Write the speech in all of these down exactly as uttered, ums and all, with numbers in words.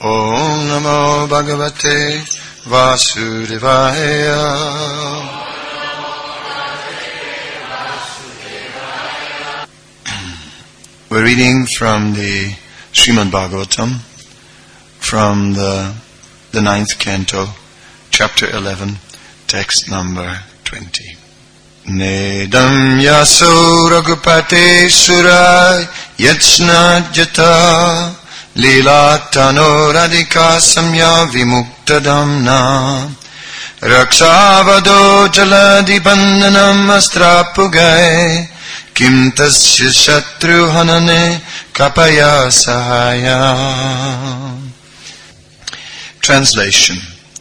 Om Namo Bhagavate Vasudevaya. We're reading from the Srimad Bhagavatam, from the, the ninth canto, chapter eleven, text number twenty. Nedam yaso ragupate surai yachna jata lila tano radhika samya vimuktadamna rakshavado jaladi bandhanam astrapugai kim tasya shatru hanane kapaya sahaya. Translation.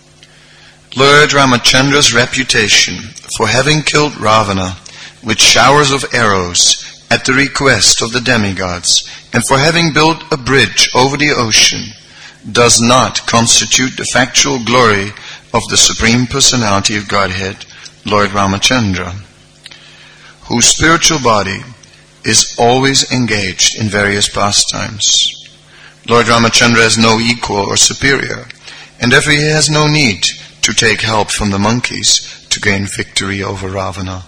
Lord Ramachandra's reputation for having killed Ravana with showers of arrows at the request of the demigods and for having built a bridge over the ocean does not constitute the factual glory of the Supreme Personality of Godhead, Lord Ramachandra, whose spiritual body is always engaged in various pastimes. Lord Ramachandra has no equal or superior, and therefore he has no need to take help from the monkeys to gain victory over Ravana.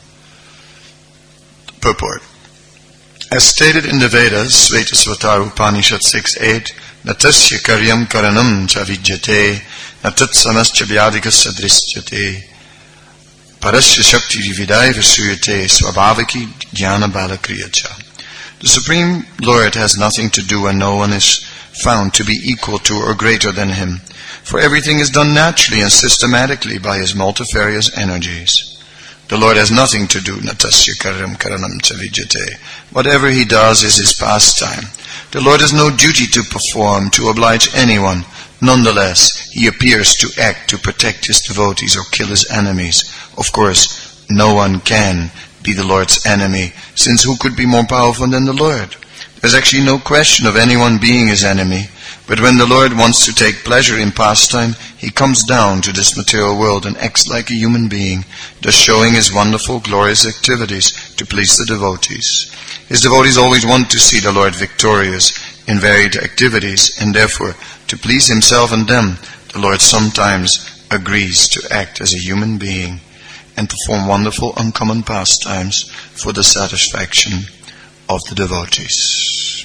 Purport. As stated in the Vedas, Svetasvatara Upanishad six eight, Natasya karyam karanam cha vidyate, natatsamascha vyadika sadrisyate, parasya shakti vividai vasuyate, swabhavaki jnana balakriyacha. The Supreme Lord has nothing to do and no one is found to be equal to or greater than him. For everything is done naturally and systematically by his multifarious energies. The Lord has nothing to do. Natasya karam karanam chavidyate. Whatever he does is his pastime. The Lord has no duty to perform, to oblige anyone. Nonetheless, he appears to act to protect his devotees or kill his enemies. Of course, no one can be the Lord's enemy, since who could be more powerful than the Lord? There's actually no question of anyone being his enemy. But when the Lord wants to take pleasure in pastime, he comes down to this material world and acts like a human being, thus showing his wonderful, glorious activities to please the devotees. His devotees always want to see the Lord victorious in varied activities, and therefore, to please himself and them, the Lord sometimes agrees to act as a human being and perform wonderful, uncommon pastimes for the satisfaction of the devotees.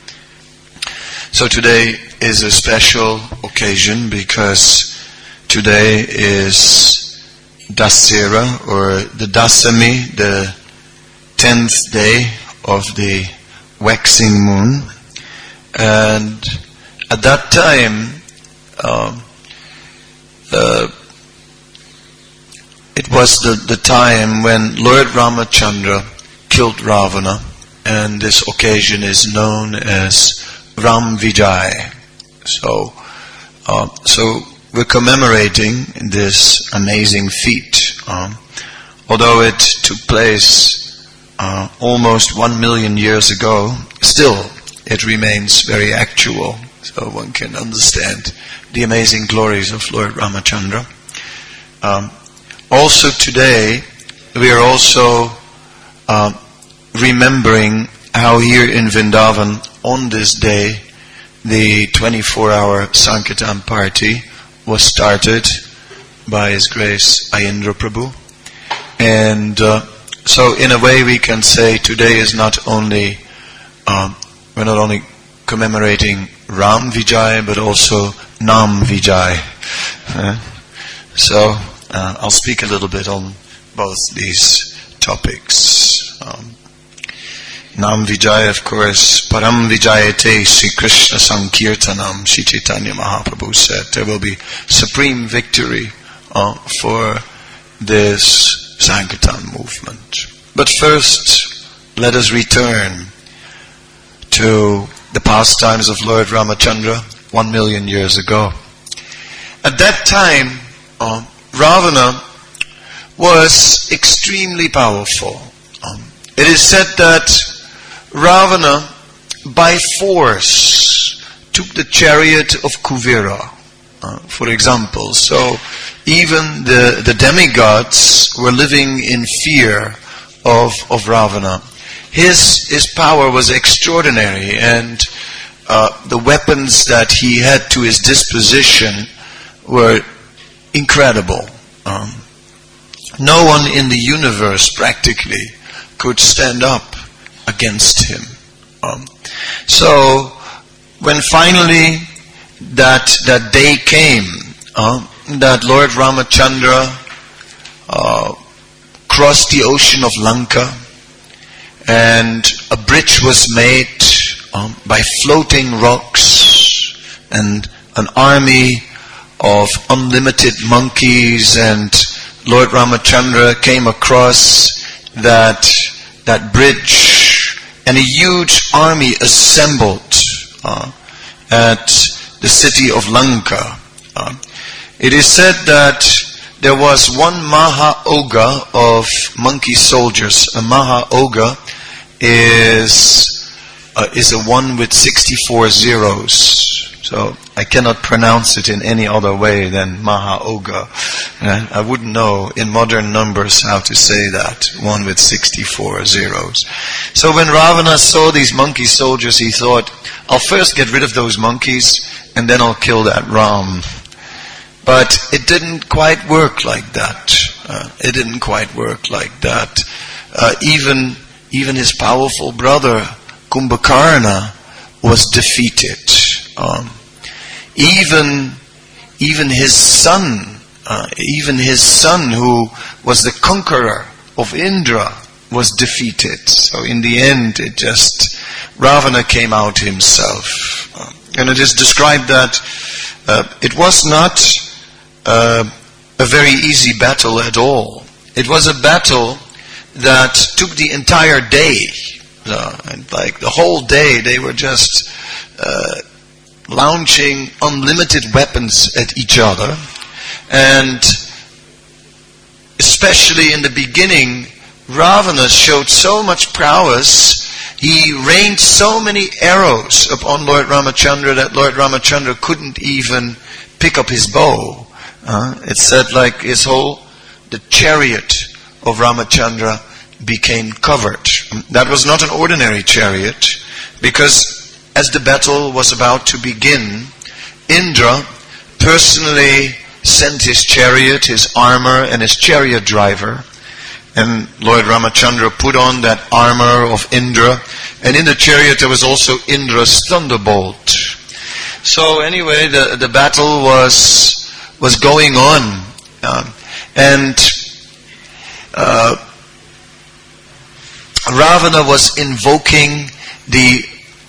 So today is a special occasion because today is Dasera, or the Dasami, the tenth day of the waxing moon. And at that time, um, uh, it was the, the time when Lord Ramachandra killed Ravana, and this occasion is known as Ram Vijay. So, uh, so we're commemorating this amazing feat. Um, although it took place uh, almost one million years ago, still it remains very actual. So one can understand the amazing glories of Lord Ramachandra. Um, also today, we are also uh, remembering how here in Vrindavan, on this day, the twenty-four hour Sankirtan party was started by His Grace Ayendra Prabhu. And uh, so in a way we can say today is not only, um, we're not only commemorating Ram Vijay, but also Nam Vijay. Uh, so uh, I'll speak a little bit on both these topics. Um, Nam Vijay, of course, Param Vijayate Sri Krishna Sankirtanam, Sri Chaitanya Mahaprabhu said. There will be supreme victory uh, for this Sankirtan movement. But first, let us return to the pastimes of Lord Ramachandra one million years ago. At that time, uh, Ravana was extremely powerful. Um, it is said that Ravana, by force, took the chariot of Kuvera, uh, for example. So, even the, the demigods were living in fear of, of Ravana. His, his power was extraordinary, and uh, the weapons that he had to his disposition were incredible. Um, no one in the universe practically could stand up against him. Um, so when finally that that day came, uh, that Lord Ramachandra uh, crossed the ocean of Lanka, and a bridge was made um, by floating rocks, and an army of unlimited monkeys, and Lord Ramachandra came across that that bridge, and a huge army assembled uh, at the city of Lanka. Uh, it is said that there was one Maha-Oga of monkey soldiers. A Maha-Oga is uh, is a one with sixty-four zeros. So I cannot pronounce it in any other way than Maha-Oga. Uh, I wouldn't know in modern numbers how to say that. One with sixty-four zeros. So when Ravana saw these monkey soldiers, he thought, I'll first get rid of those monkeys and then I'll kill that Ram. But it didn't quite work like that. Uh, it didn't quite work like that. Uh, even, even his powerful brother, Kumbhakarna, was defeated. Um, even, even his son, uh, even his son who was the conqueror of Indra was defeated. So in the end, it just, Ravana came out himself. Uh, and it is described that uh, it was not uh, a very easy battle at all. It was a battle that took the entire day. Uh, and like the whole day, they were just uh, launching unlimited weapons at each other. And especially in the beginning, Ravana showed so much prowess. He rained so many arrows upon Lord Ramachandra that Lord Ramachandra couldn't even pick up his bow. Uh, it said like his whole, the chariot of Ramachandra became covered. That was not an ordinary chariot, because as the battle was about to begin, Indra personally sent his chariot, his armor, and his chariot driver. And Lord Ramachandra put on that armor of Indra. And in the chariot there was also Indra's thunderbolt. So anyway, the, the battle was was going on. Um, and uh, Ravana was invoking the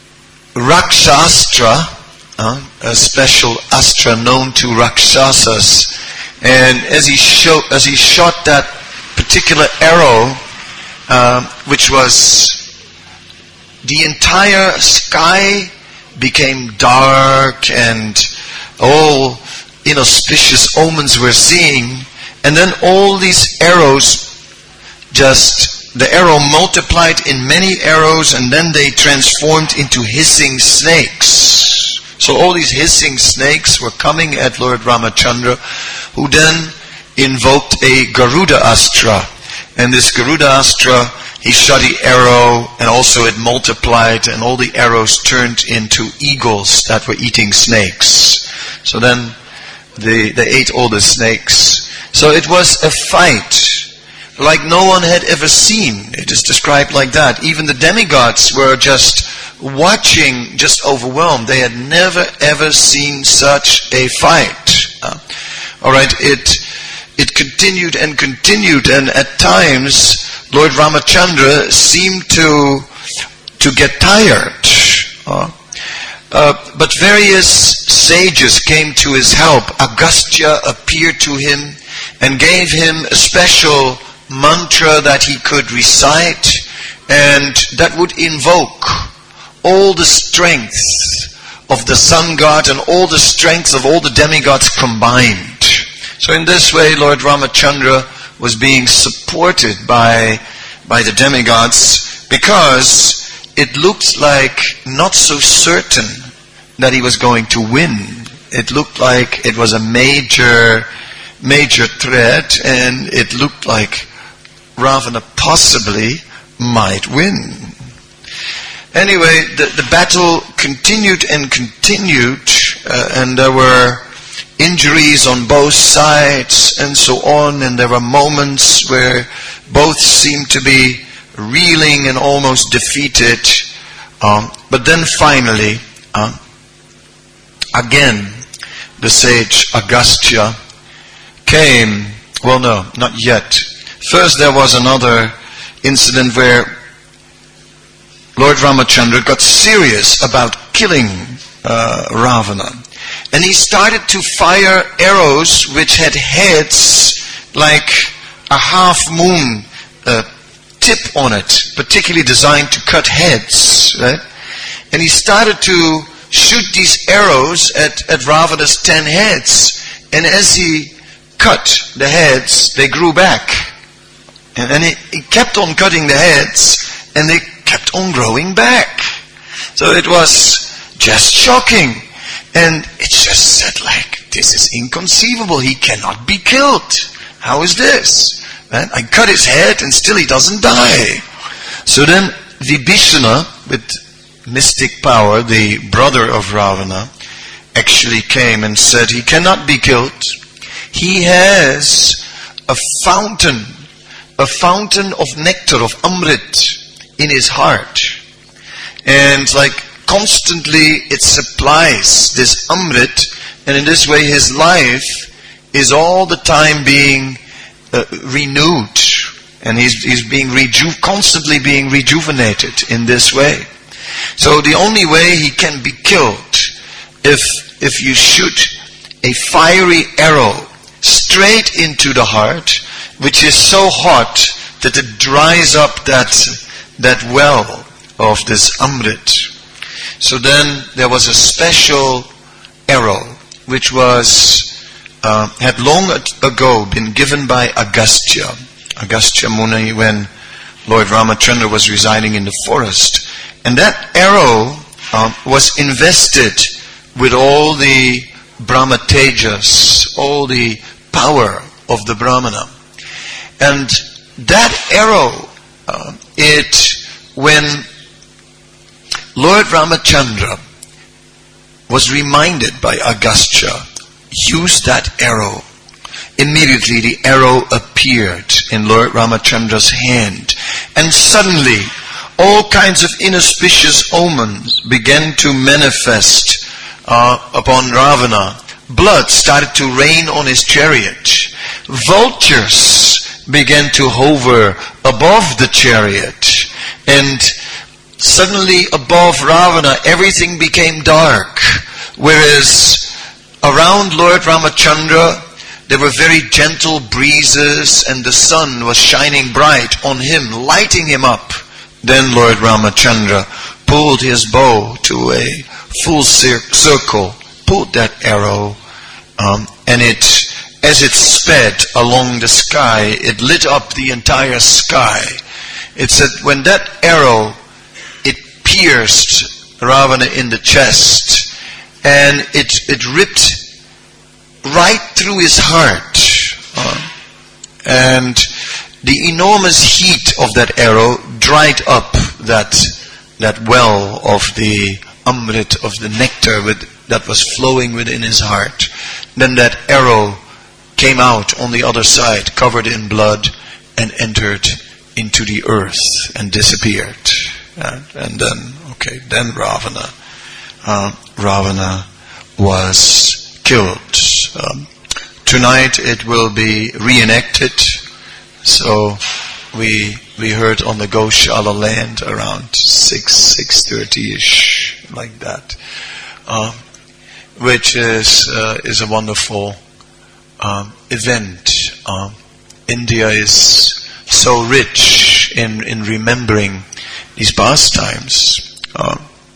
Rakshastra, uh, a special astra known to Rakshasas. And as he, show, as he shot that particular arrow, uh, which was, the entire sky became dark and all inauspicious omens were seen. And then all these arrows just, the arrow multiplied in many arrows, and then they transformed into hissing snakes. So all these hissing snakes were coming at Lord Ramachandra, who then invoked a Garuda Astra. And this Garuda Astra, he shot the arrow, and also it multiplied, and all the arrows turned into eagles that were eating snakes. So then they, they ate all the snakes. So it was a fight like no one had ever seen. It is described like that. Even the demigods were just watching, just overwhelmed. They had never ever seen such a fight. Uh, all right, it it continued and continued, and at times Lord Ramachandra seemed to to get tired. Uh, uh, but various sages came to his help. Agastya appeared to him and gave him a special mantra that he could recite, and that would invoke all the strength of the sun god and all the strength of all the demigods combined. So in this way, Lord Ramachandra was being supported by, by the demigods, because it looked like not so certain that he was going to win. It looked like it was a major, major threat, and it looked like Ravana possibly might win. anyway, the, the battle continued and continued, uh, and there were injuries on both sides and so on, and there were moments where both seemed to be reeling and almost defeated. Um, but then finally, um, again, the sage Agastya came. Well, no, not yet. First there was another incident where Lord Ramachandra got serious about killing uh, Ravana. And he started to fire arrows which had heads like a half moon uh, tip on it, particularly designed to cut heads, right? And he started to shoot these arrows at, at Ravana's ten heads. And as he cut the heads, they grew back. And, and he, he kept on cutting the heads, and they kept on growing back. So it was just shocking. And it just said like, this is inconceivable. He cannot be killed. How is this? Right? I cut his head and still he doesn't die. So then Vibhishana, with mystic power, the brother of Ravana, actually came and said he cannot be killed. He has a fountain, a fountain of nectar, of Amrit in his heart. And like constantly it supplies this Amrit, and in this way his life is all the time being uh, renewed. And he's, he's being reju- constantly being rejuvenated in this way. So the only way he can be killed, if if you shoot a fiery arrow straight into the heart, which is so hot that it dries up that that well of this Amrit. So then there was a special arrow which was uh, had long ago been given by Agastya, Agastya Muni, when Lord Ramachandra was residing in the forest. And that arrow uh, was invested with all the Brahma Tejas, all the power of the Brahmana. And that arrow, uh, it, when Lord Ramachandra was reminded by Agastya, use that arrow. Immediately the arrow appeared in Lord Ramachandra's hand. And suddenly all kinds of inauspicious omens began to manifest uh, upon Ravana. Blood started to rain on his chariot. Vultures began to hover above the chariot. And suddenly above Ravana everything became dark. Whereas around Lord Ramachandra there were very gentle breezes and the sun was shining bright on him, lighting him up. Then Lord Ramachandra pulled his bow to a full cir- circle, pulled that arrow, um, and it, as it sped along the sky, it lit up the entire sky. It said when that arrow, it pierced Ravana in the chest, and it, it ripped right through his heart. Uh, and the enormous heat of that arrow dried up that that well of the Amrit, of the nectar with, that was flowing within his heart. Then that arrow came out on the other side, covered in blood, and entered into the earth and disappeared. Uh, and then, okay, then Ravana, uh, Ravana was killed. Um, tonight it will be reenacted. So we we heard on the Goshala land around six six thirty ish, like that, uh, which is uh, is a wonderful um, event. Um, India is so rich in in remembering these pastimes. Uh,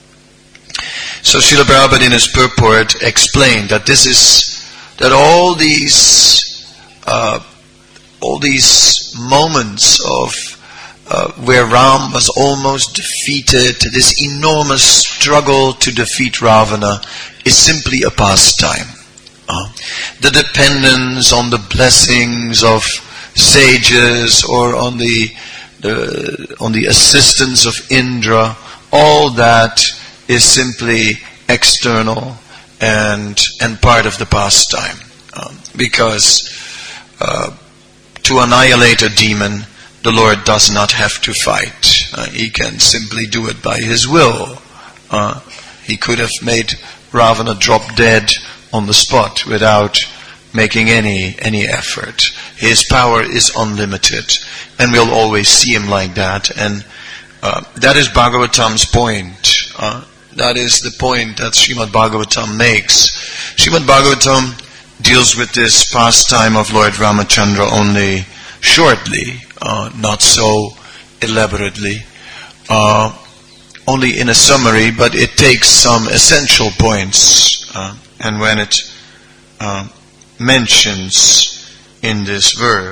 so Srila Prabhupada in his purport explained that this is that all these uh, all these moments of uh, where Ram was almost defeated, this enormous struggle to defeat Ravana, is simply a pastime. Uh, the dependence on the blessings of sages or on the, the on the assistance of Indra, all that is simply external and and part of the pastime. Um, because uh, to annihilate a demon, the Lord does not have to fight. Uh, he can simply do it by His will. Uh, he could have made Ravana drop dead on the spot without making any any effort. His power is unlimited, and we'll always see Him like that. And uh, that is Bhagavatam's point. Uh, that is the point that Srimad Bhagavatam makes. Srimad Bhagavatam deals with this pastime of Lord Ramachandra only shortly, uh, not so elaborately, uh, only in a summary, but it takes some essential points. Uh, and when it uh, mentions in this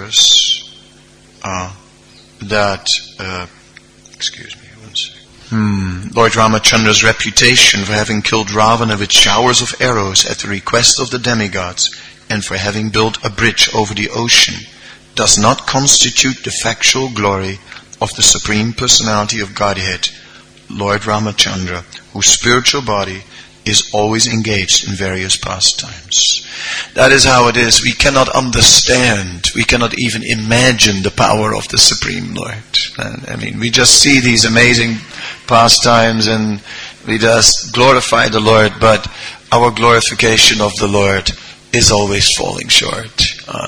verse uh, that, uh, excuse me one second, hmm, Lord Ramachandra's reputation for having killed Ravana with showers of arrows at the request of the demigods and for having built a bridge over the ocean does not constitute the factual glory of the Supreme Personality of Godhead, Lord Ramachandra, whose spiritual body is always engaged in various pastimes. That is how it is. We cannot understand, we cannot even imagine the power of the Supreme Lord. And, I mean, we just see these amazing pastimes and we just glorify the Lord, but our glorification of the Lord is always falling short. Uh,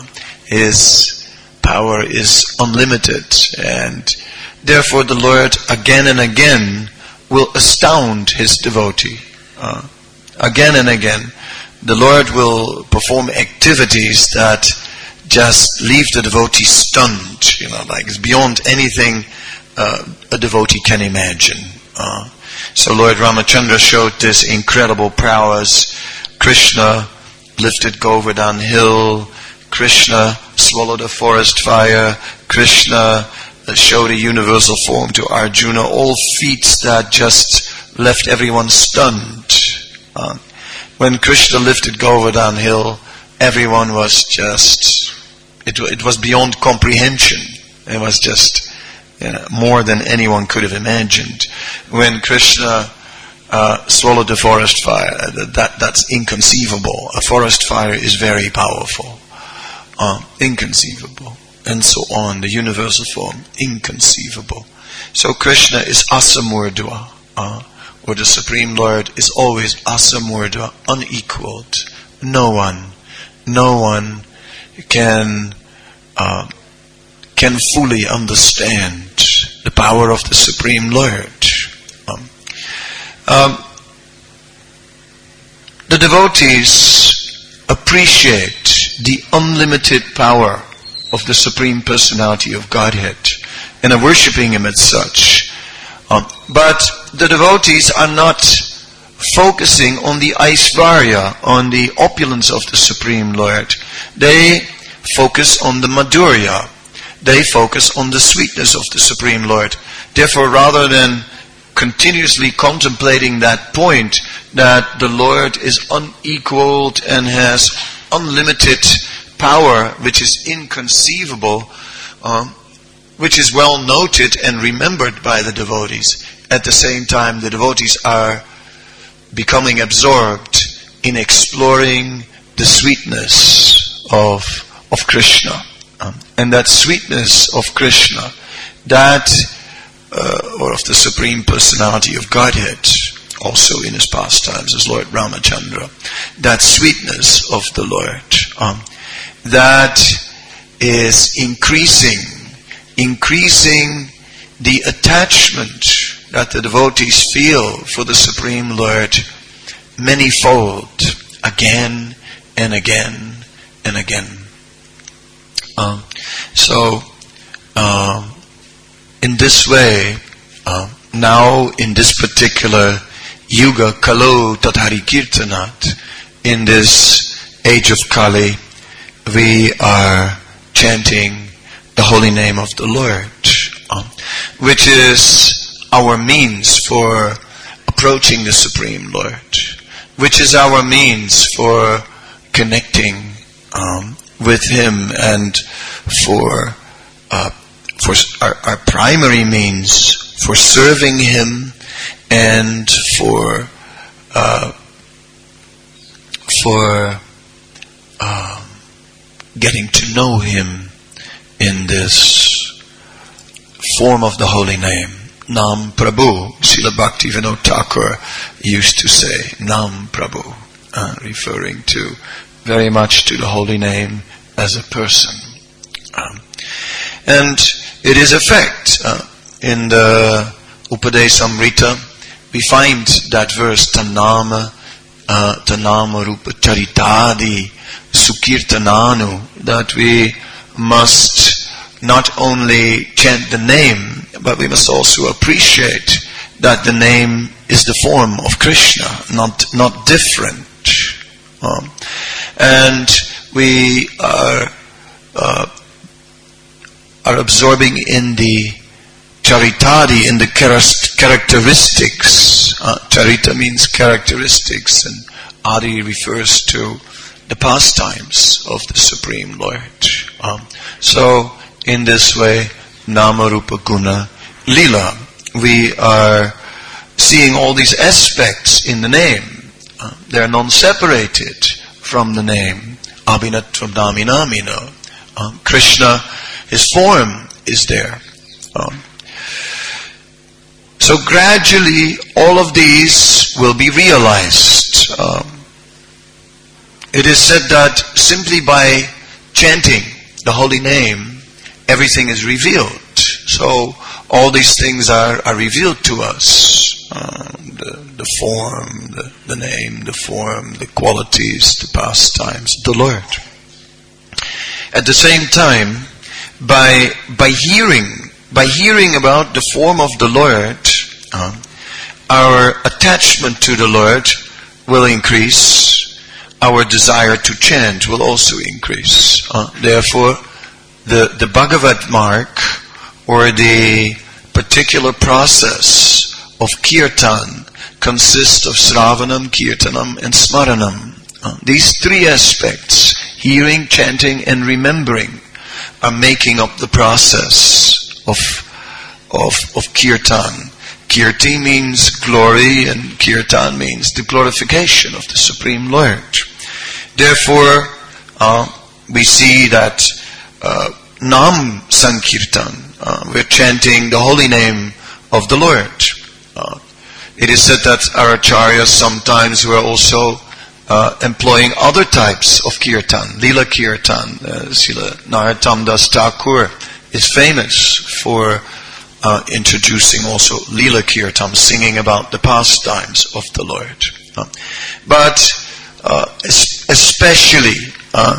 his power is unlimited, and therefore the Lord again and again will astound His devotee. Uh, again and again, the Lord will perform activities that just leave the devotee stunned. You know, like it's beyond anything uh, a devotee can imagine. Uh, so Lord Ramachandra showed this incredible prowess. Krishna lifted Govardhan hill. Krishna swallowed a forest fire. Krishna showed a universal form to Arjuna. All feats that just left everyone stunned. Uh, when Krishna lifted Govardhan hill, everyone was just, it, it was beyond comprehension. It was just you know, more than anyone could have imagined. When Krishna uh, swallowed the forest fire, that, that's inconceivable. A forest fire is very powerful. Uh, inconceivable. And so on. The universal form, inconceivable. So Krishna is Asamurdva. Uh, or the Supreme Lord is always Asamurdva, unequaled. No one, no one can uh, can fully understand the power of the Supreme Lord. Um, um, the devotees appreciate the unlimited power of the Supreme Personality of Godhead and are worshipping Him as such. Um, but the devotees are not focusing on the Aishvarya, on the opulence of the Supreme Lord. They focus on the Madhurya. They focus on the sweetness of the Supreme Lord. Therefore, rather than continuously contemplating that point that the Lord is unequaled and has unlimited power, which is inconceivable, um, which is well noted and remembered by the devotees. At the same time, the devotees are becoming absorbed in exploring the sweetness of of Krishna. Um, and that sweetness of Krishna, that, uh, or of the Supreme Personality of Godhead, also in his pastimes as Lord Ramachandra, that sweetness of the Lord, um, that is increasing, increasing the attachment that the devotees feel for the Supreme Lord manyfold, again and again and again. Um, so, um, in this way, uh, now in this particular Yuga, Kalo Tathari Kirtanat, in this age of Kali, we are chanting the holy name of the Lord, um, which is our means for approaching the Supreme Lord, which is our means for connecting um, with Him, and for uh, for our, our primary means for serving Him and for uh, for uh, getting to know Him in this form of the holy name. Nam Prabhu, Srila Bhaktivinoda Thakur used to say, Nam Prabhu, uh, referring to very much to the holy name as a person. Um, and it is a fact. Uh, in the Upadesamrita, we find that verse, Tanama, uh, Tanama Rupa Charitadi Sukirtananu, that we must not only chant the name, but we must also appreciate that the name is the form of Krishna, not not different. Um, and we are uh, are absorbing in the charitadi, in the characteristics. Uh, charita means characteristics, and adi refers to the pastimes of the Supreme Lord. Um, so, in this way, Nama Rupa Guna Lila, we are seeing all these aspects in the name. Uh, they are non-separated from the name. Abhinatvam Naminamino. Um, Krishna, His form is there. Um, so gradually, all of these will be realized. Um, it is said that simply by chanting the holy name, everything is revealed. So all these things are, are revealed to us. Uh, the, the form, the, the name, the form, the qualities, the pastimes, the Lord. At the same time, by by hearing, by hearing about the form of the Lord, uh, our attachment to the Lord will increase. Our desire to chant will also increase. Uh, therefore, the, the Bhagavad mark, or the particular process of kirtan, consists of Sravanam, Kirtanam, and Smaranam. Uh, these three aspects, hearing, chanting, and remembering, are making up the process of, of, of kirtan. Kirti means glory, and kirtan means the glorification of the Supreme Lord. Therefore, uh, we see that uh, Nam Sankirtan, uh, we're chanting the holy name of the Lord. Uh, it is said that our acharyas sometimes were also uh, employing other types of kirtan, lila kirtan. Uh, Srila Narottam Das Thakur is famous for uh, introducing also lila kirtan, singing about the pastimes of the Lord. Uh, but Uh, especially uh,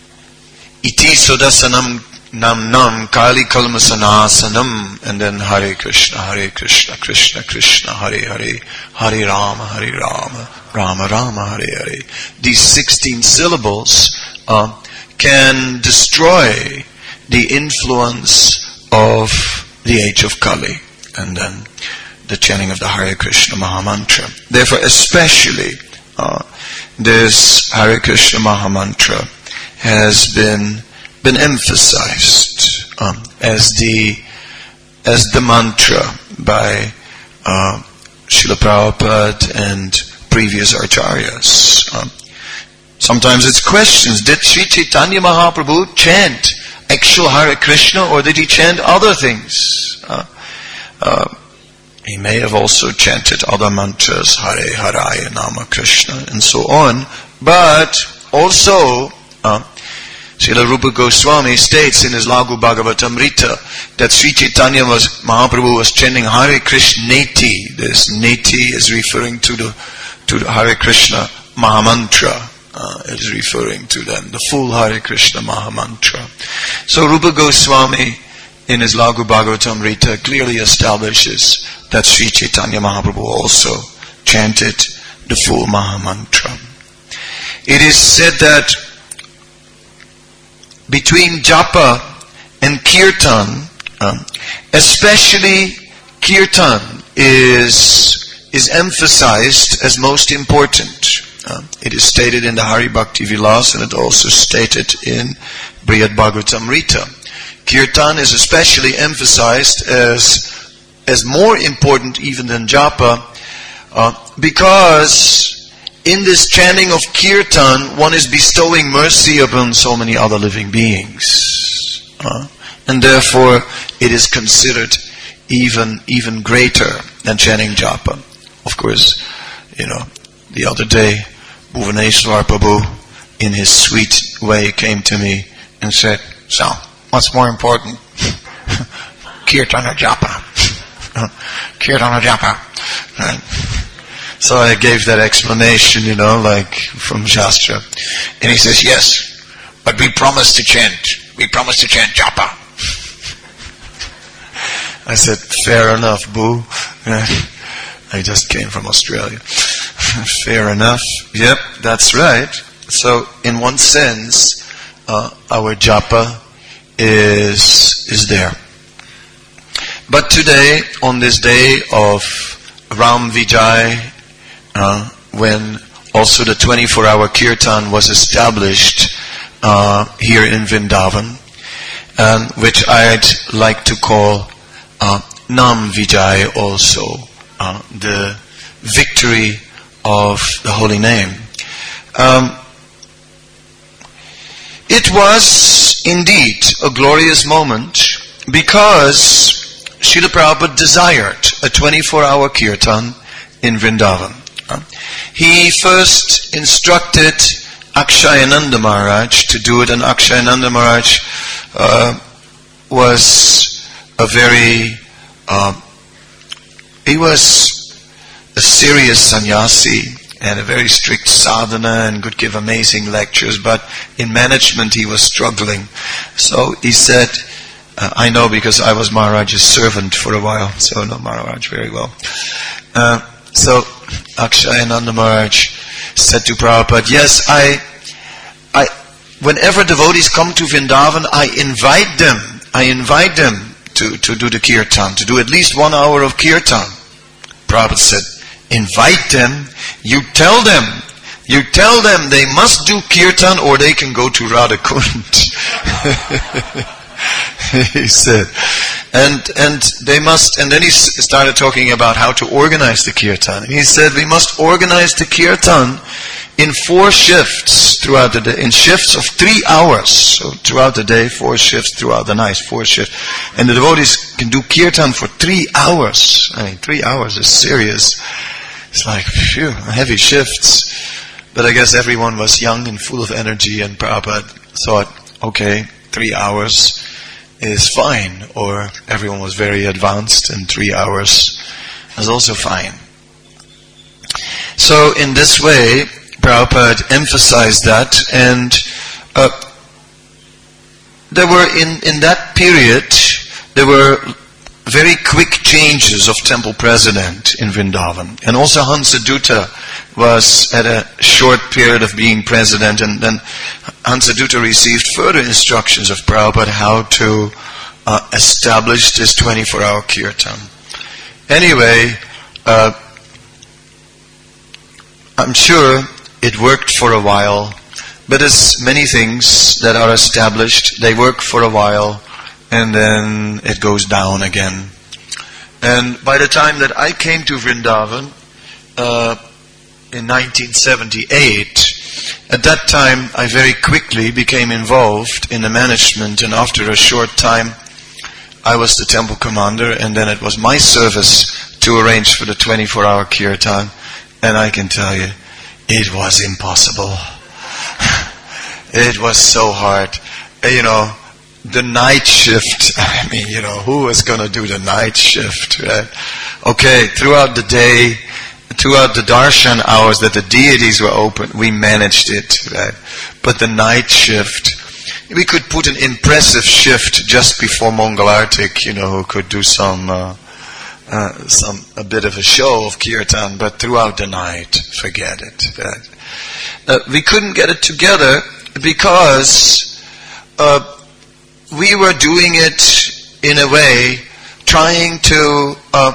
iti sodasanam nam nam kali kalmasanasanam, and then Hare Krishna, Hare Krishna, Krishna Krishna, Hare Hare, Hare Rama, Hare Rama, Rama Rama, Hare Hare. These sixteen syllables uh, can destroy the influence of the age of Kali, and then the chanting of the Hare Krishna Mahamantra. Therefore, especially uh, this Hare Krishna Mahamantra has been been emphasized um, as the as the mantra by uh, Srila Prabhupada and previous acharyas. Um, sometimes it's questions: did Sri Chaitanya Mahaprabhu chant actual Hare Krishna, or did he chant other things? Uh, uh, He may have also chanted other mantras, Hare Haraya Nama Krishna, and so on. But also, uh, Srila Rupa Goswami states in his Lagu Bhagavatamrita that Sri Chaitanya was, Mahaprabhu was chanting Hare Krishna Neti. This Neti is referring to the to the Hare Krishna Mahamantra. Uh, it is referring to then the full Hare Krishna Mahamantra. So Rupa Goswami in his Lagu Bhagavatamrita clearly establishes that Sri Chaitanya Mahaprabhu also chanted the full Mahamantra. It is said that between japa and kirtan, um, especially kirtan is is emphasized as most important. Um, it is stated in the Hari Bhakti Vilas, and it also stated in Brihad Bhagavatamrita. Kirtan is especially emphasized as as more important even than japa, uh, because in this chanting of kirtan, one is bestowing mercy upon so many other living beings. Uh, and therefore, it is considered even even greater than chanting japa. Of course, you know, the other day, Bhuvaneshwar Prabhu, in his sweet way, came to me and said, so, what's more important? Kirtan or japa? Kirtan or japa? Right. So I gave that explanation, you know, like from Shastra. And he says, yes, but we promise to chant. We promise to chant japa. I said, fair enough, boo. I just came from Australia. Fair enough. Yep, that's right. So, in one sense, uh, our japa is is there. But today, on this day of Ram Vijay, uh, when also the twenty-four hour kirtan was established uh, here in Vrindavan, um, which I'd like to call uh, Nam Vijay also, uh, the victory of the holy name. Um, it was indeed a glorious moment because Srila Prabhupada desired a twenty-four hour kirtan in Vrindavan. Uh, he first instructed Akshayananda Maharaj to do it, and Akshayananda Maharaj uh, was a very, uh, he was a serious sannyasi and a very strict sadhana and could give amazing lectures, but in management he was struggling. So he said, uh, I know because I was Maharaj's servant for a while, so I know Maharaj very well. Uh, so Akshayananda Maharaj said to Prabhupada, yes, I, I, whenever devotees come to Vrindavan, I invite them, I invite them to, to do the kirtan, to do at least one hour of kirtan. Prabhupada said, invite them, you tell them, you tell them they must do kirtan or they can go to Radhakund. He said, and and they must, and then he started talking about how to organize the kirtan. And he said, we must organize the kirtan in four shifts throughout the day, in shifts of three hours. So throughout the day, four shifts, throughout the night, four shifts. And the devotees can do kirtan for three hours. I mean, three hours is serious. It's like, phew, heavy shifts. But I guess everyone was young and full of energy, and Prabhupada thought, okay, three hours is fine. Or everyone was very advanced, and three hours is also fine. So in this way, Prabhupada emphasized that, and uh, there were, in, in that period, there were very quick changes of temple president in Vrindavan. And also Hansadutta was at a short period of being president, and then Hansadutta received further instructions of Prabhupada how to uh, establish this twenty-four hour kirtan. Anyway, uh, I'm sure it worked for a while, but as many things that are established, they work for a while, and then it goes down again. And by the time that I came to Vrindavan uh, in nineteen seventy-eight, at that time I very quickly became involved in the management, and after a short time I was the temple commander, and then it was my service to arrange for the twenty-four hour kirtan, and I can tell you, it was impossible. It was so hard. You know, the night shift, I mean, you know, who was going to do the night shift, right? Okay, throughout the day, throughout the darshan hours that the deities were open, we managed it, right? But the night shift, we could put an impressive shift just before Mangalartik, you know, who could do some, uh, uh, some, a bit of a show of kirtan, but throughout the night, forget it, right? Uh, we couldn't get it together because, uh, we were doing it in a way, trying to uh,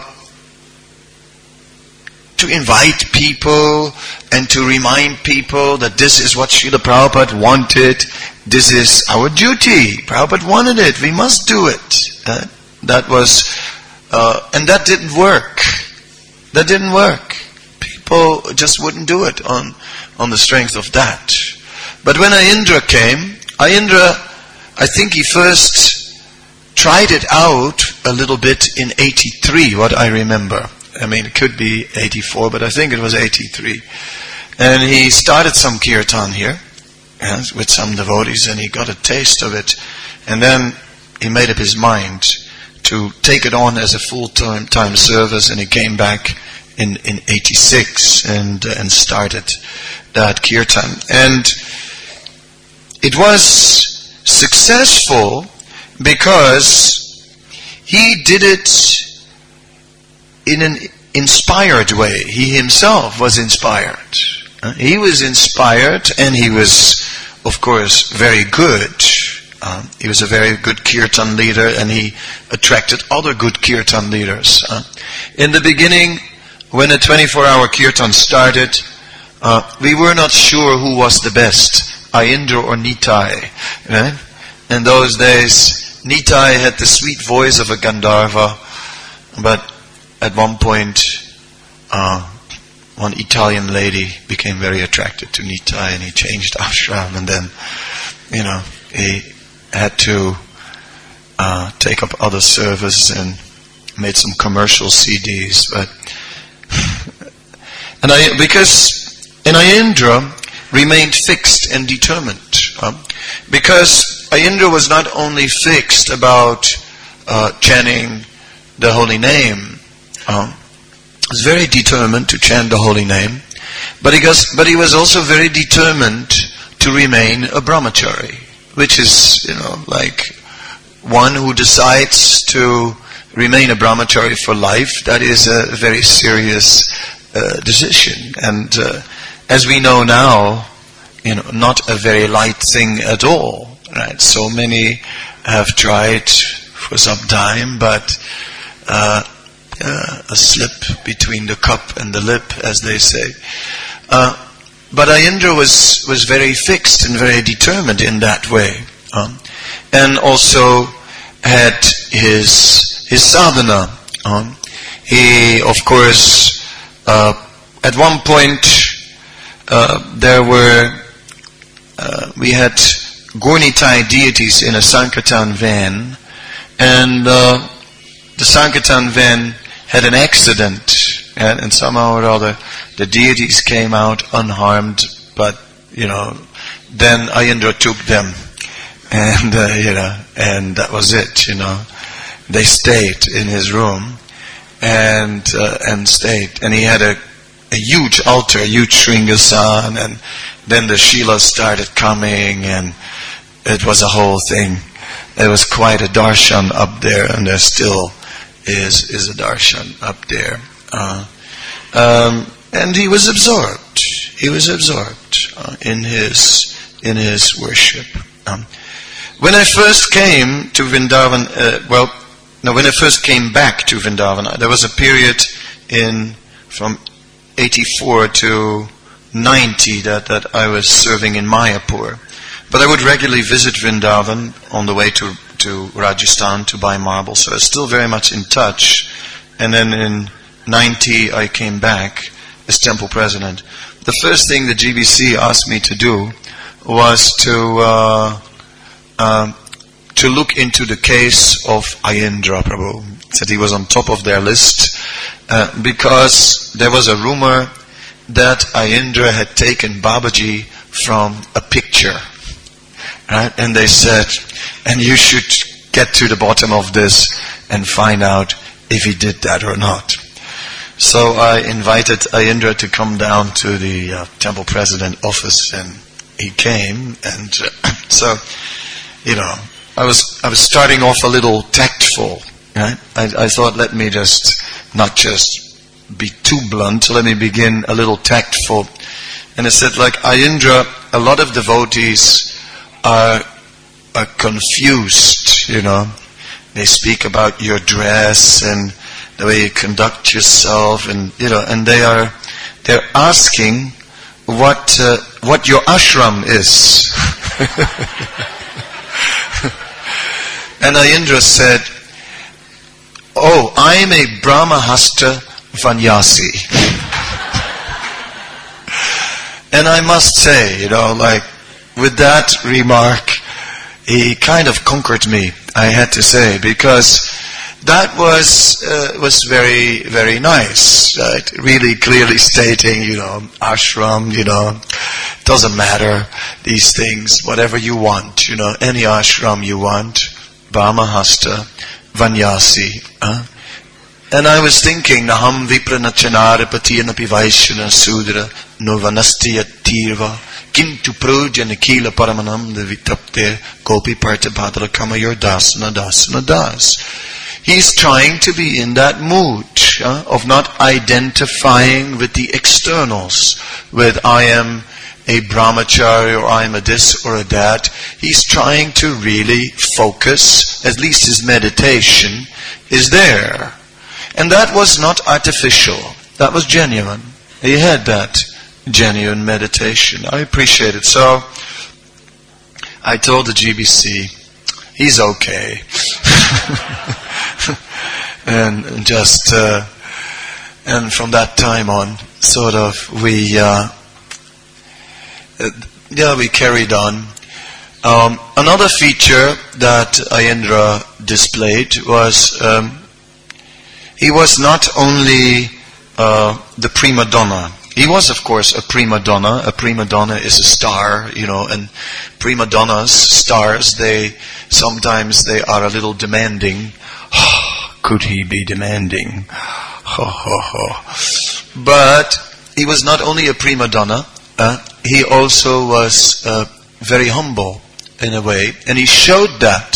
to invite people and to remind people that this is what Srila Prabhupada wanted. This is our duty. Prabhupada wanted it. We must do it. Uh, that was Uh, and that didn't work. That didn't work. People just wouldn't do it on, on the strength of that. But when Ayindra came, Ayindra, I think he first tried it out a little bit in eighty-three, what I remember. I mean, it could be eighty-four, but I think it was eighty-three. And he started some kirtan here, yes, with some devotees, and he got a taste of it. And then he made up his mind to take it on as a full-time time service, and he came back in, in eighty-six and, uh, and started that kirtan. And it was successful because he did it in an inspired way. He himself was inspired. Uh, he was inspired, and he was, of course, very good. Uh, he was a very good kirtan leader, and he attracted other good kirtan leaders. Uh, in the beginning, when the twenty-four hour kirtan started, uh, we were not sure who was the best, Ayindra or Nitai. Right? In those days, Nitai had the sweet voice of a Gandharva, but at one point, uh, one Italian lady became very attracted to Nitai, and he changed ashram, and then, you know, he had to uh, take up other service and made some commercial C Ds. But and I because and Ayindra remained fixed and determined, uh, because Ayindra was not only fixed about uh, chanting the holy name. Um, he was very determined to chant the holy name, but he was but he was also very determined to remain a brahmachari, which is, you know, like one who decides to remain a brahmachari for life. That is a very serious uh, decision, and uh, as we know now, you know, not a very light thing at all. Right? So many have tried for some time, but uh, uh, a slip between the cup and the lip, as they say. Uh, But Ayindra was, was very fixed and very determined in that way. Um, and also had his his sadhana. Um, he, of course, uh, at one point, uh, there were, uh, we had Gaurnitai deities in a Sankirtan van, and uh, the Sankirtan van had an accident, and, and somehow or other the deities came out unharmed, but, you know, then Ayindra took them, and, uh, you know, and that was it, you know. They stayed in his room, and, uh, and stayed, and he had a, a huge altar, a huge Sringasan, and then the Shilas started coming, and it was a whole thing. There was quite a darshan up there, and there still is, is a darshan up there. Uh, um, And he was absorbed. He was absorbed uh, in his in his worship. Um, when I first came to Vrindavan, uh, well, no, when I first came back to Vrindavan, there was a period in from eighty-four to ninety that that I was serving in Mayapur. But I would regularly visit Vrindavan on the way to to Rajasthan to buy marble, so I was still very much in touch. And then in ninety, I came back as temple president. The first thing the G B C asked me to do was to uh, uh, to look into the case of Ayindra Prabhu. Said he was on top of their list uh, because there was a rumor that Ayindra had taken Babaji from a picture, right? And they said, and you should get to the bottom of this and find out if he did that or not. So I invited Ayindra to come down to the uh, temple president office, and he came. And uh, so, you know, I was I was starting off a little tactful. Right? I, I thought, let me just not just be too blunt. Let me begin a little tactful. And I said, like Ayindra, a lot of devotees are are confused. You know, they speak about your dress and the way you conduct yourself, and you know, and they are they're asking what uh, what your ashram is. And Ayindra said, "Oh, I I'm a Brahmahasta Vanyasi. And I must say, you know, like, with that remark, he kind of conquered me, I had to say, because that was uh, was very, very nice, right? Really clearly stating, you know, ashram, you know, doesn't matter, these things, whatever you want, you know, any ashram you want, Brahmahasta, Vanyasi. Huh? And I was thinking, Naham vipranachanara patiyanapi vaishana sudra novanastya tirva kintu projana kila paramanamda vitrapte gopi partabhadra kama your dasana dasana das. He's trying to be in that mood uh, of not identifying with the externals, with I am a brahmachari or I am a this or a that. He's trying to really focus, at least his meditation is there. And that was not artificial. That was genuine. He had that genuine meditation. I appreciate it. So, I told the G B C, he's okay. and just, uh, and from that time on, sort of, we, uh, uh, yeah, we carried on. Um, another feature that Ayendra displayed was, um, he was not only uh, the prima donna. He was, of course, a prima donna. A prima donna is a star, you know, and prima donnas, stars, they sometimes they are a little demanding. Could he be demanding? Ho, ho, ho. But he was not only a prima donna, uh, he also was uh, very humble in a way, and he showed that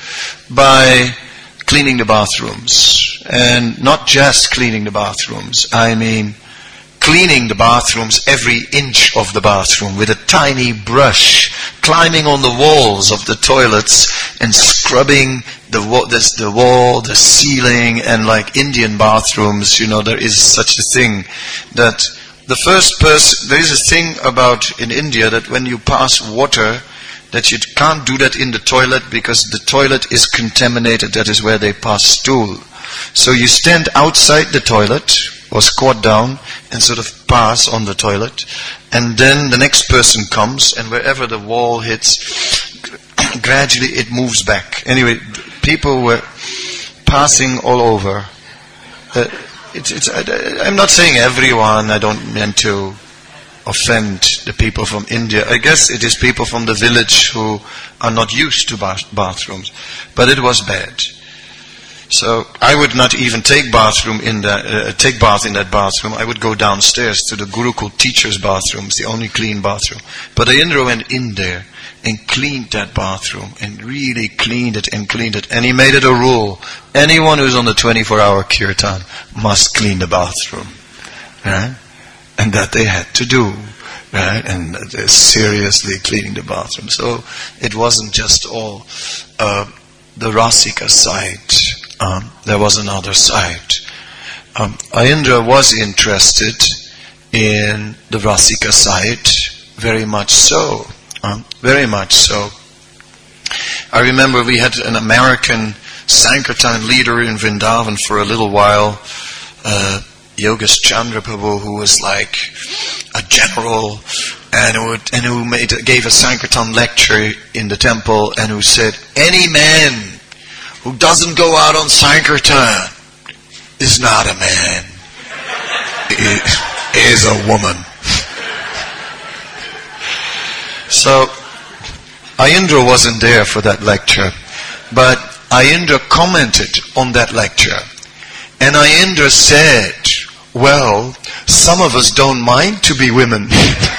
by cleaning the bathrooms. And not just cleaning the bathrooms, I mean cleaning the bathrooms, every inch of the bathroom with a tiny brush, climbing on the walls of the toilets and scrubbing the, wa- the, the wall, the ceiling, and like Indian bathrooms, you know, there is such a thing that the first person, there is a thing about in India that when you pass water, that you can't do that in the toilet because the toilet is contaminated, that is where they pass stool. So you stand outside the toilet or squat down and sort of pass on the toilet, and then the next person comes, and wherever the wall hits, gradually it moves back. Anyway, people were passing all over. Uh, it's, it's, I, I'm not saying everyone, I don't mean to offend the people from India. I guess it is people from the village who are not used to bath- bathrooms. But it was bad. So I would not even take bathroom in that, uh, take bath in that bathroom. I would go downstairs to the Gurukul teacher's bathroom. It's the only clean bathroom. But Ayendra went in there and cleaned that bathroom and really cleaned it and cleaned it. And he made it a rule. Anyone who's on the twenty-four hour kirtan must clean the bathroom. Right? And that they had to do. Right? And they're seriously cleaning the bathroom. So it wasn't just all uh, the Rasika side. Um, there was another side. Um, Ayendra was interested in the Rasika side, very much so. Um, very much so. I remember we had an American Sankirtan leader in Vrindavan for a little while, uh, Yogesh Chandra Prabhu, who was like a general and who, and who made, gave a Sankirtan lecture in the temple, and who said, any man who doesn't go out on Sankirtan is not a man. He is a woman. So, Ayendra wasn't there for that lecture, but Ayendra commented on that lecture. And Ayendra said, well, some of us don't mind to be women.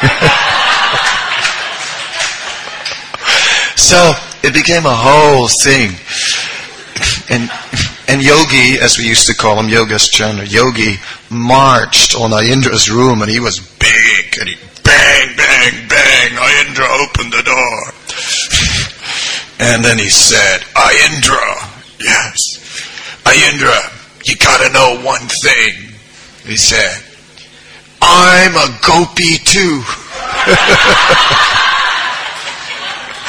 So, it became a whole thing. And and Yogi, as we used to call him, Yogesh Chandra, Yogi marched on Ayendra's room, and he was big, and he bang, bang, bang, Ayendra opened the door. And then he said, Ayendra, yes, Ayendra, you gotta know one thing. He said, I'm a gopi too.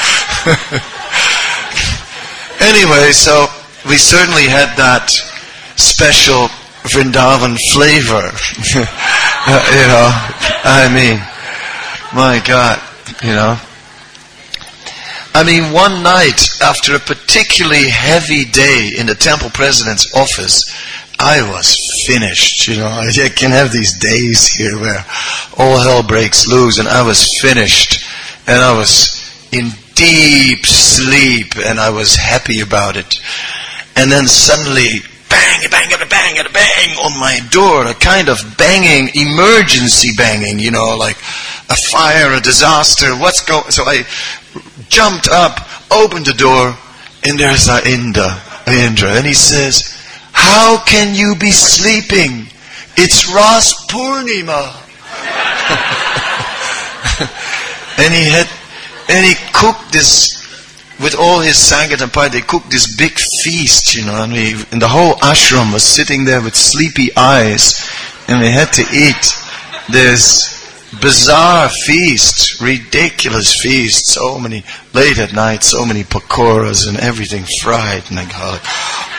Anyway, so we certainly had that special Vrindavan flavor. You know, I mean, my God, you know. I mean, one night after a particularly heavy day in the temple president's office, I was finished, you know. I can have these days here where all hell breaks loose, and I was finished, and I was in deep sleep, and I was happy about it. And then suddenly, bang, bang, bang, bang, bang on my door, a kind of banging, emergency banging, you know, like a fire, a disaster, what's going... So I jumped up, opened the door, and there's Indra, Indra, and he says, "How can you be sleeping? It's Ras Purnima." and he had, and he cooked this, with all his Sangat and Pai, they cooked this big feast, you know, and, we, and the whole ashram was sitting there with sleepy eyes, and we had to eat this bizarre feast, ridiculous feast, so many, late at night, so many pakoras and everything fried, and I go like,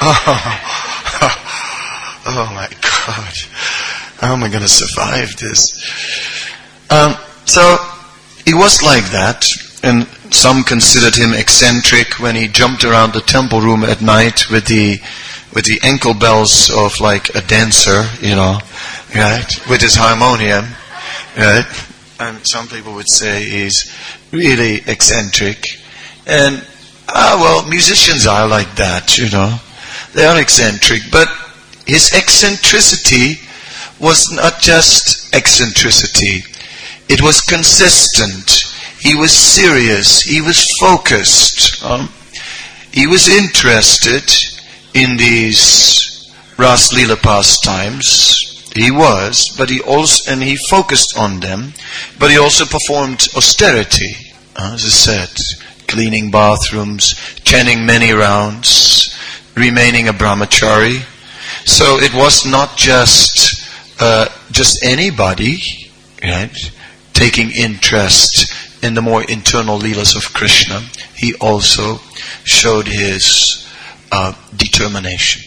oh, oh my God, how am I going to survive this? Um, so, he was like that, and some considered him eccentric when he jumped around the temple room at night with the, with the ankle bells of like a dancer, you know, right, with his harmonium. Right? And some people would say he's really eccentric. And, ah, well, musicians are like that, you know. They are eccentric. But his eccentricity was not just eccentricity. It was consistent. He was serious. He was focused. Um, he was interested in these Ras Leela pastimes. He was, but he also, and he focused on them, but he also performed austerity, uh, as I said, cleaning bathrooms, chanting many rounds, remaining a brahmachari. So it was not just, uh, just anybody, right, taking interest in the more internal leelas of Krishna. He also showed his, uh, determination.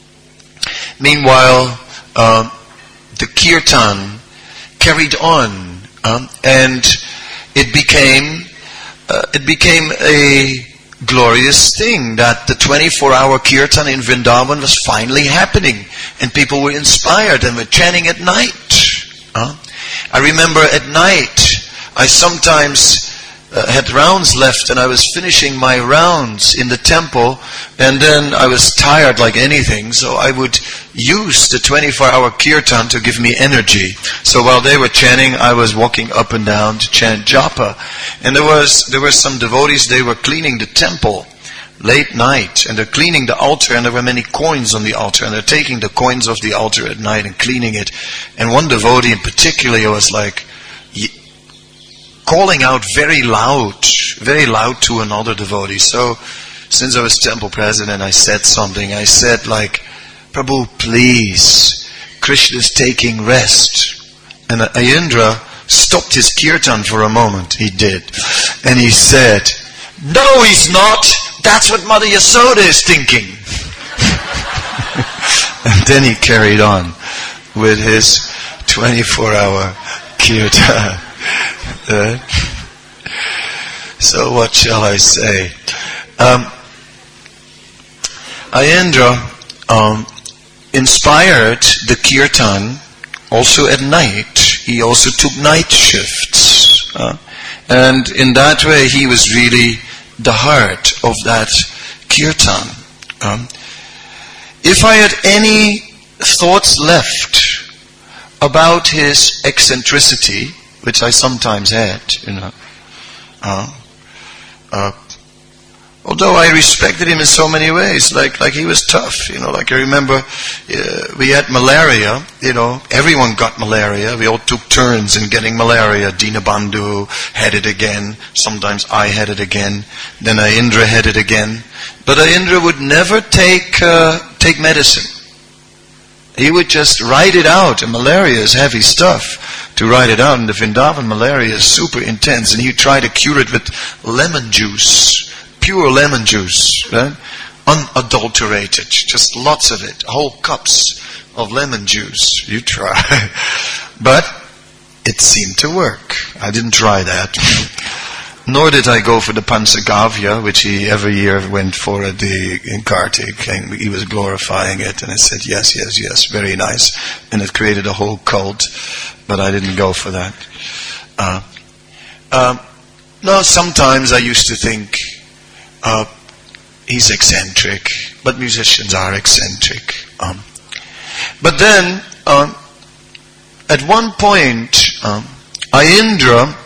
Meanwhile, uh, the kirtan carried on, um, and it became uh, it became a glorious thing that the twenty-four hour kirtan in Vrindavan was finally happening, and people were inspired and were chanting at night. Uh, I remember at night, I sometimes uh, had rounds left, and I was finishing my rounds in the temple, and then I was tired like anything, so I would use the twenty-four hour kirtan to give me energy. So while they were chanting, I was walking up and down to chant japa. And there was there were some devotees, they were cleaning the temple late night, and they're cleaning the altar, and there were many coins on the altar, and they're taking the coins off the altar at night and cleaning it. And one devotee in particular was like calling out very loud, very loud to another devotee. So since I was temple president, I said something. I said like, "Prabhu, please, Krishna's taking rest." And Ayendra stopped his kirtan for a moment. He did. And he said, "No, he's not. That's what Mother Yasoda is thinking." And then he carried on with his twenty-four hour kirtan. Uh, so what shall I say? Um, Ayendra um, inspired the kirtan also at night. He also took night shifts. Uh, and in that way he was really the heart of that kirtan. Um, if I had any thoughts left about his eccentricity, which I sometimes had, you know, uh, uh, although I respected him in so many ways, like like he was tough, you know, like I remember uh, we had malaria, you know, everyone got malaria, we all took turns in getting malaria. Dinabandhu had it again, sometimes I had it again, then Ayendra had it again, but Ayendra would never take, uh, take medicine. He would just write it out, and malaria is heavy stuff to write it out, and the Vrindavan malaria is super intense, and he would try to cure it with lemon juice, pure lemon juice, right? unadulterated, just lots of it, whole cups of lemon juice. You try. But it seemed to work. I didn't try that. Nor did I go for the Pansagavya, which he every year went for at the, in Kartik, and he was glorifying it, and I said, yes, yes, yes, very nice. And it created a whole cult, but I didn't go for that. Uh, uh, no, sometimes I used to think, uh, he's eccentric, but musicians are eccentric. Um, but then, um, at one point, um, Ayendra,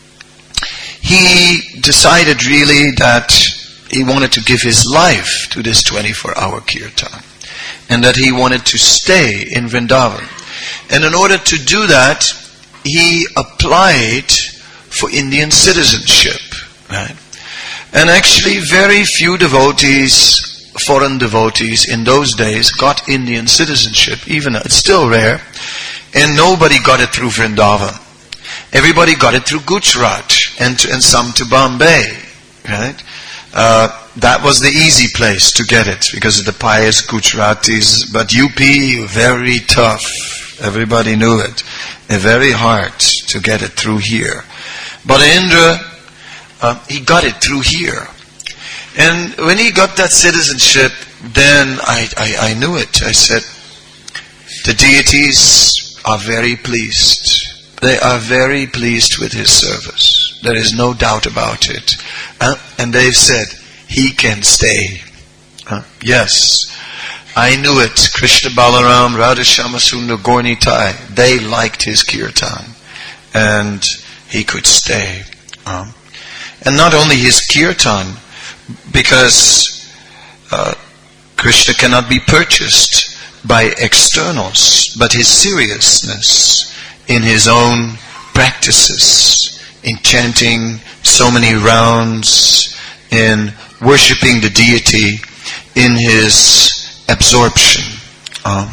he decided really that he wanted to give his life to this twenty-four hour kirtan, and that he wanted to stay in Vrindavan. And in order to do that, he applied for Indian citizenship. Right? And actually very few devotees, foreign devotees in those days got Indian citizenship. Even it's still rare. And nobody got it through Vrindavan. Everybody got it through Gujarat and, to, and some to Bombay. Right? Uh, that was the easy place to get it because of the pious Gujaratis. But U P, very tough. Everybody knew it. And very hard to get it through here. But Indra, uh, he got it through here. And when he got that citizenship, then I, I, I knew it. I said, the deities are very pleased. They are very pleased with his service. There is no doubt about it. Uh, and they've said, he can stay. Uh, yes. I knew it. Krishna Balaram, Radha Shamasundar, Gornitai, they liked his kirtan. And he could stay. Um, and not only his kirtan, because uh, Krishna cannot be purchased by externals, but his seriousness in his own practices, in chanting so many rounds, in worshipping the deity, in his absorption. Um,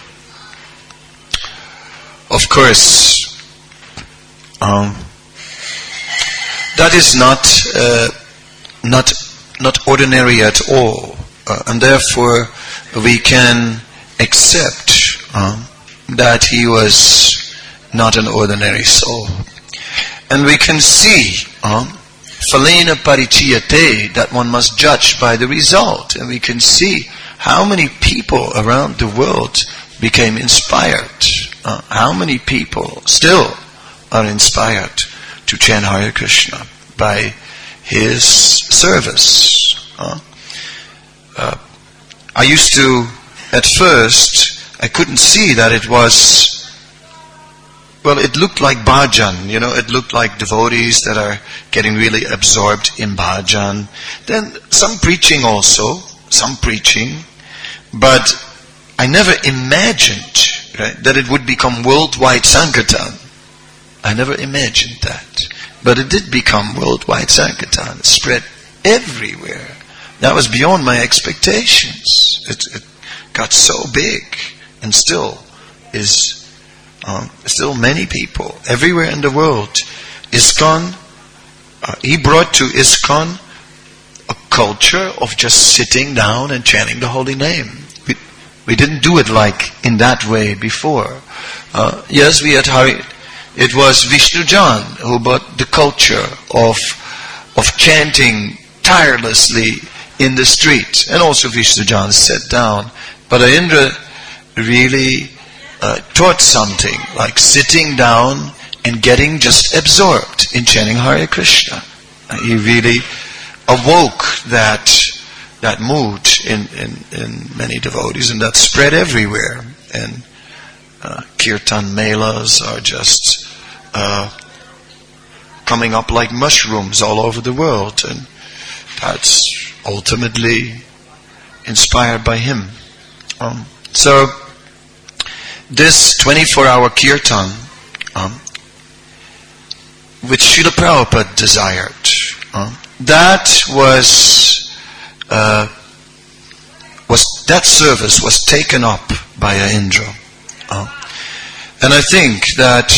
of course, um, that is not uh, not not ordinary at all, uh, and therefore we can accept um, that he was not an ordinary soul. And we can see um, Phalena Parichiyate, that one must judge by the result. And we can see how many people around the world became inspired. Uh, how many people still are inspired to chant Hare Krishna by his service. Uh, uh, I used to, at first, I couldn't see that it was, well, it looked like bhajan, you know, it looked like devotees that are getting really absorbed in bhajan. Then some preaching also, some preaching, but I never imagined, right, that it would become worldwide Sankirtan. I never imagined that. But it did become worldwide Sankirtan. It spread everywhere. That was beyond my expectations. It, it got so big, and still is um, still many people everywhere in the world. ISKCON, uh, he brought to ISKCON a culture of just sitting down and chanting the holy name. We, we didn't do it like in that way before. Uh, yes, we had Hari. It was Vishnujan who brought the culture of of chanting tirelessly in the street, and also Vishnujan sat down. But Ayendra really uh, taught something like sitting down and getting just absorbed in chanting Hare Krishna. Uh, he really awoke that that mood in, in, in many devotees, and that spread everywhere. And uh, kirtan melas are just uh, coming up like mushrooms all over the world, and that's ultimately inspired by him. Um, so this twenty-four hour kirtan, um, which Srila Prabhupada desired, um, that was uh, was that service was taken up by Ayendra, uh, and I think that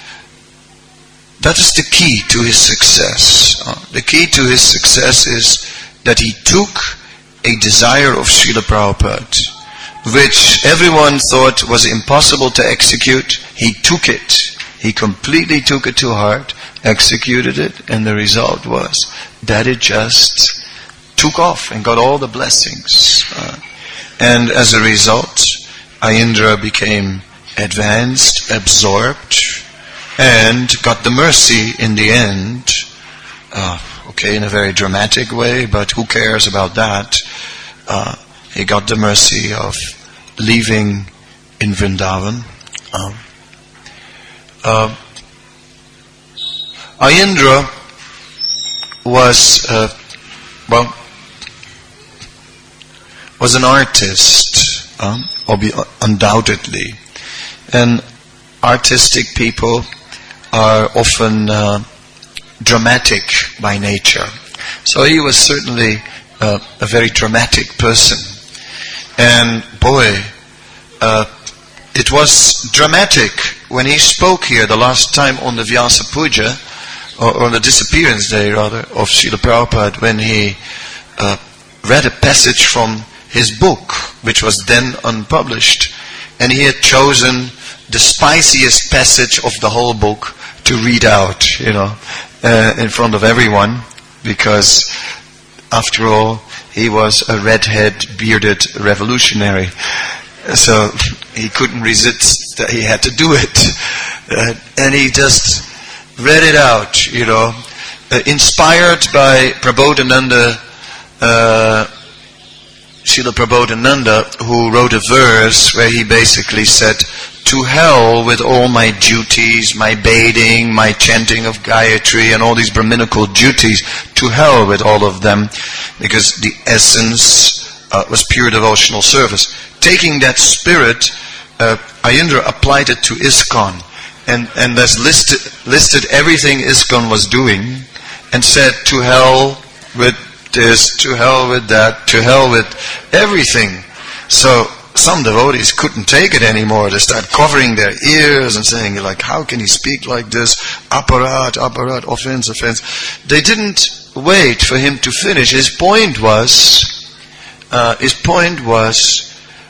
that is the key to his success. Uh, the key to his success is that he took a desire of Srila Prabhupada, which everyone thought was impossible to execute. He took it. He completely took it to heart, executed it, and the result was that it just took off and got all the blessings. Uh, and as a result, Ayindra became advanced, absorbed, and got the mercy in the end. Uh, okay, in a very dramatic way, but who cares about that? Uh, he got the mercy of leaving in Vrindavan. Um, uh, Ayindra was, uh, well, was an artist, um, undoubtedly. And artistic people are often uh, dramatic by nature. So he was certainly uh, a very dramatic person. And boy, uh, it was dramatic when he spoke here the last time on the Vyasa Puja, or, or on the disappearance day rather, of Srila Prabhupada, when he uh, read a passage from his book, which was then unpublished, and he had chosen the spiciest passage of the whole book to read out, you know, uh, in front of everyone, because after all, he was a red-haired, bearded revolutionary. So he couldn't resist that he had to do it. Uh, and he just read it out, you know, uh, inspired by Prabodhananda, uh, Srila Prabodhananda, who wrote a verse where he basically said, "To hell with all my duties, my bathing, my chanting of Gayatri, and all these Brahminical duties. To hell with all of them," because the essence uh, was pure devotional service. Taking that spirit, uh, Ayindra applied it to ISKCON, and and thus listed listed everything ISKCON was doing, and said, "To hell with this, to hell with that, to hell with everything." So some devotees couldn't take it anymore. They start covering their ears and saying, like, how can he speak like this? Aparat, aparat, offense, offense. They didn't wait for him to finish. His point was, uh, his point was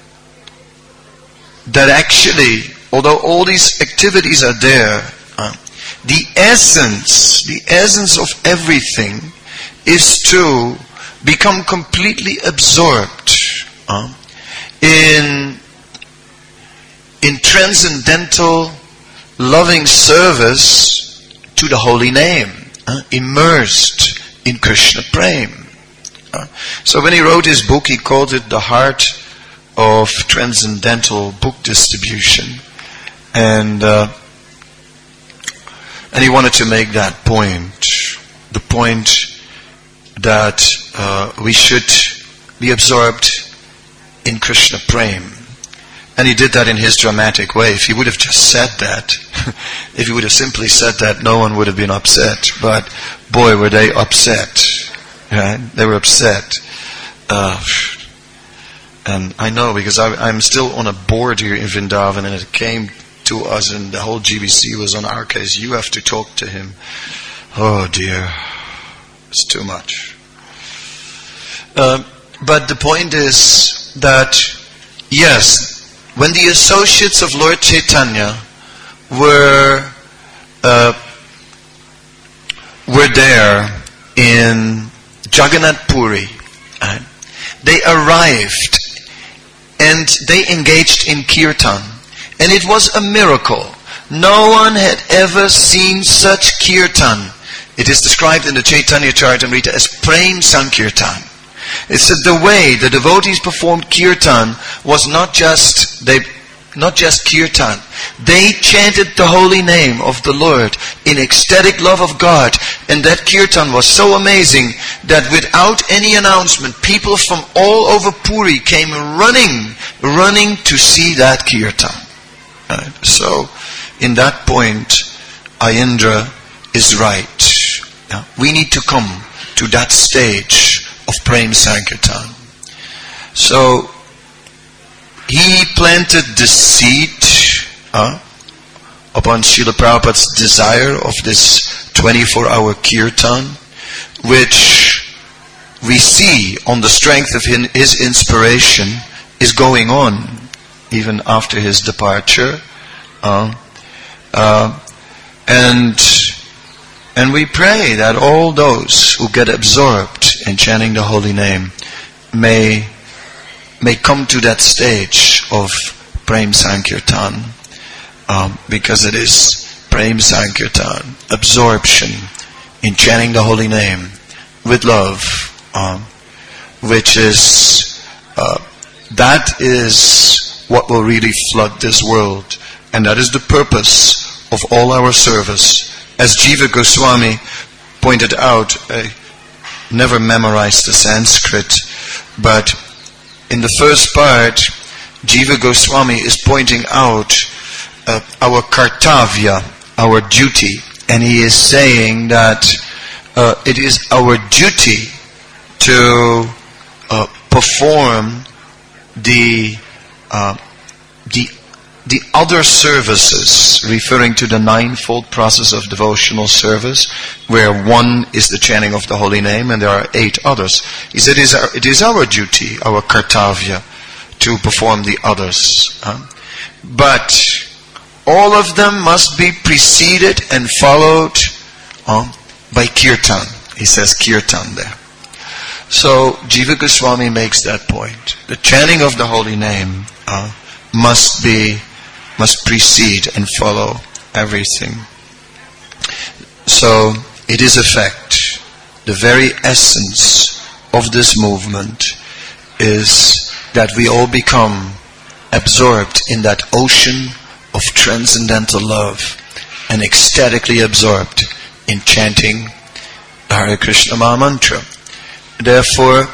that actually, although all these activities are there, uh, the essence, the essence of everything is to become completely absorbed uh, in in transcendental loving service to the holy name, uh, immersed in Krishna Prem. Uh, so when he wrote his book, he called it The Heart of Transcendental Book Distribution, and uh, and he wanted to make that point, the point that uh, we should be absorbed in Krishna Prem. And he did that in his dramatic way. If he would have just said that, if he would have simply said that, no one would have been upset. But boy, were they upset. Right? They were upset. Uh, and I know, because I, I'm still on a board here in Vrindavan, and it came to us, and the whole G B C was on our case. You have to talk to him. Oh dear. It's too much. Uh, but the point is that, yes, when the associates of Lord Chaitanya were uh, were there in Jagannath Puri, uh, they arrived and they engaged in kirtan, and it was a miracle. No one had ever seen such kirtan. It is described in the Chaitanya Charitamrita as Prem Sankirtan. It said the way the devotees performed kirtan was not just they, not just kirtan. They chanted the holy name of the Lord in ecstatic love of God, and that kirtan was so amazing that without any announcement, people from all over Puri came running, running to see that kirtan. Right? So, in that point, Ayindra is right. Now, we need to come to that stage of Prem Sankirtan. So, he planted the seed uh, upon Srila Prabhupada's desire of this twenty-four hour kirtan, which we see on the strength of his inspiration is going on even after his departure. Uh, uh, and and we pray that all those who get absorbed in chanting the holy name may may come to that stage of Prem Sankirtan, um, because it is Prem Sankirtan, absorption in chanting the holy name with love, um, which is uh, that is what will really flood this world, and that is the purpose of all our service. As Jiva Goswami pointed out, I never memorized the Sanskrit, but in the first part, Jiva Goswami is pointing out uh, our kartavya, our duty, and he is saying that uh, it is our duty to uh, perform the uh, the the other services, referring to the ninefold process of devotional service, where one is the chanting of the holy name and there are eight others. He said it is our, it is our duty, our kartavya, to perform the others. Uh, but all of them must be preceded and followed uh, by kirtan. He says kirtan there. So Jiva Goswami makes that point. The chanting of the holy name uh, must be must precede and follow everything. So it is a fact. The very essence of this movement is that we all become absorbed in that ocean of transcendental love and ecstatically absorbed in chanting the Hare Krishna Maha Mantra. Therefore,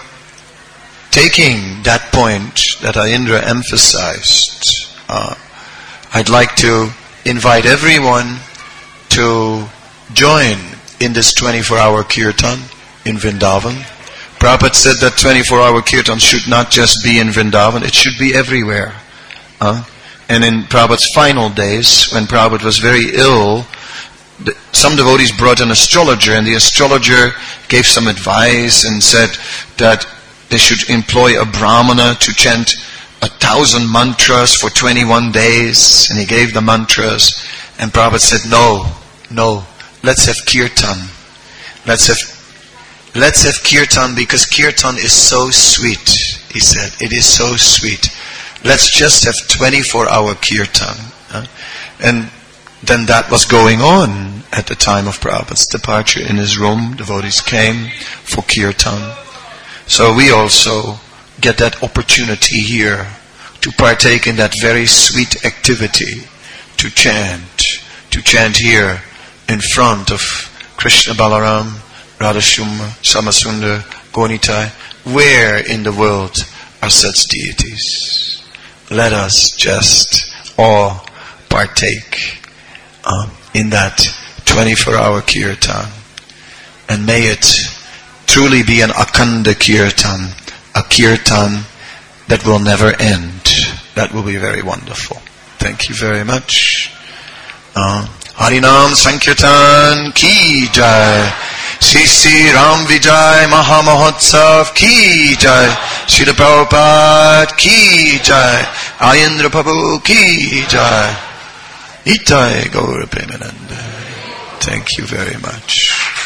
taking that point that Ayendra emphasized, uh, I'd like to invite everyone to join in this twenty-four hour kirtan in Vrindavan. Prabhupada said that twenty-four hour kirtan should not just be in Vrindavan, it should be everywhere. Uh, and in Prabhupada's final days, when Prabhupada was very ill, the, some devotees brought an astrologer, and the astrologer gave some advice and said that they should employ a brahmana to chant a thousand mantras for twenty-one days, and he gave the mantras, and Prabhupada said, no, no, let's have kirtan. Let's have, let's have kirtan, because kirtan is so sweet, he said. It is so sweet. Let's just have twenty-four hour kirtan. Huh? And then that was going on at the time of Prabhupada's departure. In his room, devotees came for kirtan. So we also get that opportunity here to partake in that very sweet activity, to chant, to chant here in front of Krishna Balaram, Radhashuma, Samasundar, Gaunitai. Where in the world are such deities? Let us just all partake um, in that twenty-four hour kirtan. And may it truly be an Akhanda kirtan, a kirtan that will never end. That will be very wonderful. Thank you very much. Uh, Harinam Sankirtan Ki Jai. Sri Sri Ram Vijay Maha Mahotsav Ki Jai. Srila Prabhupada Ki Jai. Ayendra Prabhu Ki Jai. Nitai Gaura Premananda. Thank you very much.